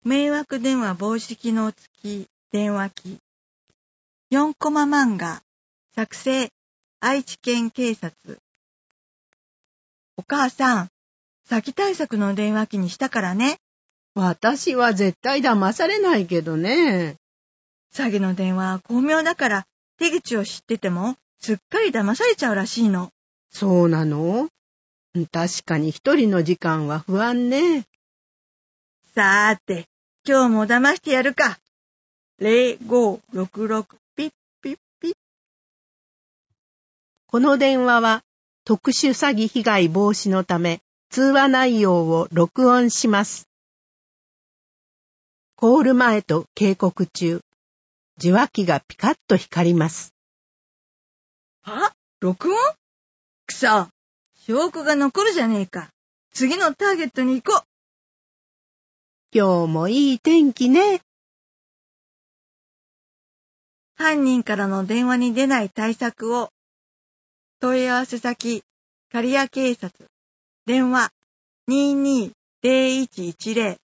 迷惑電話防止機能付き電話機。4コマ漫画。作成、愛知県警察。お母さん、詐欺対策の電話機にしたからね。 私は絶対騙されないけどね。 詐欺の電話は巧妙だから、手口を知っててもすっかり騙されちゃうらしいの。 そうなの？確かに一人の時間は不安ね。 さーて、今日も騙してやるか。0566ピッピッピッ。 この電話は特殊詐欺被害防止のため通話内容を録音します。コール前と警告中、受話器がピカッと光ります。 録音？くそ、証拠が残るじゃねえか。次のターゲットに行こう。 今日もいい天気ね。 犯人からの電話に出ない対策を。問い合わせ先、刈谷警察。電話、22-0110。